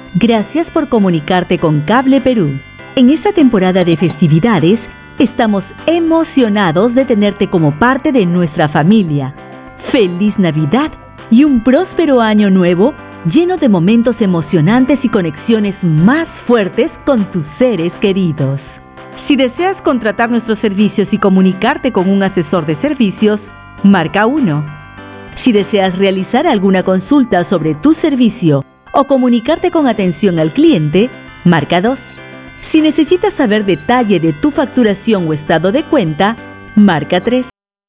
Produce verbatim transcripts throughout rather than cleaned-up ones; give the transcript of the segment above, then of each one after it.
Gracias por comunicarte con Cable Perú. En esta temporada de festividades, estamos emocionados de tenerte como parte de nuestra familia. ¡Feliz Navidad y un próspero año nuevo lleno de momentos emocionantes y conexiones más fuertes con tus seres queridos! Si deseas contratar nuestros servicios y comunicarte con un asesor de servicios, marca uno. Si deseas realizar alguna consulta sobre tu servicio o comunicarte con atención al cliente, marca dos. Si necesitas saber detalle de tu facturación o estado de cuenta, marca tres.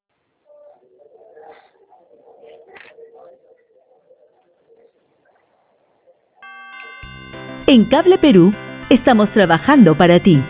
En Cable Perú, estamos trabajando para ti.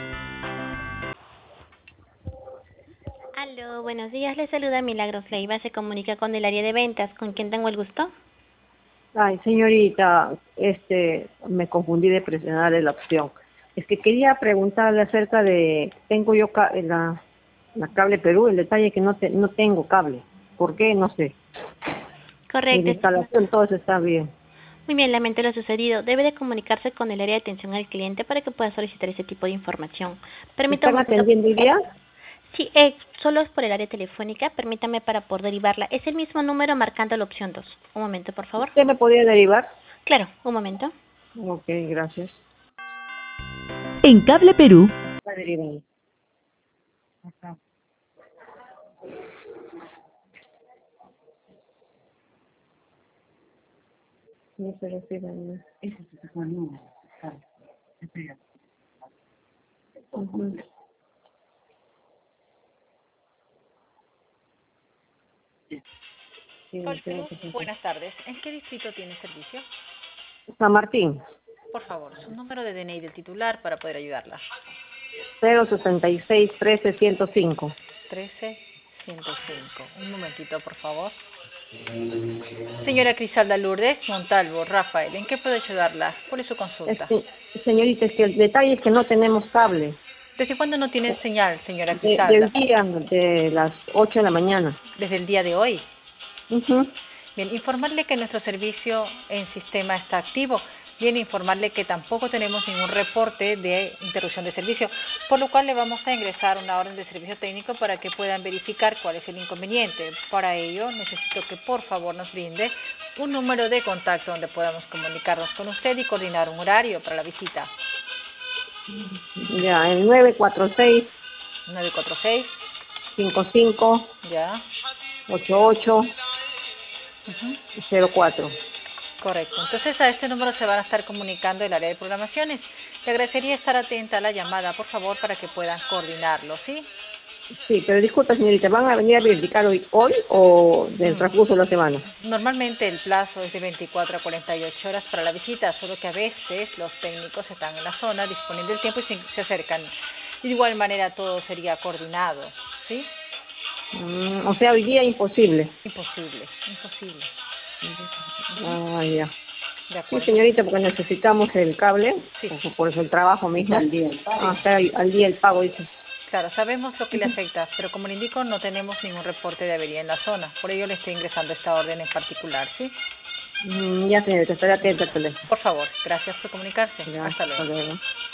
Aló, buenos días, le saluda Milagros Leiva, se comunica con el área de ventas. ¿Con quién tengo el gusto? Ay, señorita, este, me confundí de presionar la opción. Es que quería preguntarle acerca de, tengo yo ca la, la Cable Perú, el detalle es que no, te, no tengo cable. ¿Por qué? No sé. Y la Correcto. instalación, todo eso está bien. Muy bien, lamento lo sucedido. Debe de comunicarse con el área de atención al cliente para que pueda solicitar ese tipo de información. Permítame. ¿Están atendiendo hoy día? Sí, eh, solo es por el área telefónica. Permítame para poder derivarla. Es el mismo número marcando la opción dos. Un momento, por favor. ¿Usted me podría derivar? Claro, un momento. Ok, gracias. En Cable Perú, Está derivado. Acá. No se refiere a mí. Ese es el número. Espera. Ujú. Sí, Cable sí, Perú, sí, sí. buenas tardes. ¿En qué distrito tiene servicio? San Martín, Por favor, su número de D N I del titular para poder ayudarla. cero sesenta y seis trece ciento cinco. trece ciento cinco. Un momentito, por favor. Señora Crisalda Lourdes Montalvo, Rafael, ¿en qué puedo ayudarla? ¿Cuál es su consulta? Este, señorita, es que el detalle es que no tenemos cable. ¿Desde cuándo no tiene señal, señora De, Crisalda? del día de las ocho de la mañana. Desde el día de hoy. Uh-huh. Bien, informarle que nuestro servicio en sistema está activo. Bien, informarle que tampoco tenemos ningún reporte de interrupción de servicio, por lo cual le vamos a ingresar una orden de servicio técnico para que puedan verificar cuál es el inconveniente. Para ello, necesito que por favor nos brinde un número de contacto donde podamos comunicarnos con usted y coordinar un horario para la visita. Ya, el nueve cuatro seis, nueve cuatro seis, cinco cinco, ya. ocho ocho, Uh-huh. cero cuatro. Correcto. Entonces a este número se van a estar comunicando el área de programaciones. Le agradecería estar atenta a la llamada, por favor, para que puedan coordinarlo, ¿sí? Sí, pero disculpa, señorita, ¿van a venir a verificar hoy, hoy o del Mm. transcurso de la semana? Normalmente el plazo es de veinticuatro a cuarenta y ocho horas para la visita, solo que a veces los técnicos están en la zona, disponen del tiempo y se, se acercan. De igual manera todo sería coordinado, ¿sí? Mm, o sea, hoy día imposible. Imposible, imposible. Ah, ya. De Sí, acuerdo. señorita, porque necesitamos el cable, Sí. por, por eso el trabajo mismo. Al día el pago. Ah, está al, al día el pago, dice. Claro, sabemos lo que le afecta, pero como le indico, no tenemos ningún reporte de avería en la zona. Por ello le estoy ingresando esta orden en particular, ¿sí? Mm, ya, señorita, estaré atenta al teléfono. Por favor, gracias por comunicarse. Ya, Hasta luego. hasta luego.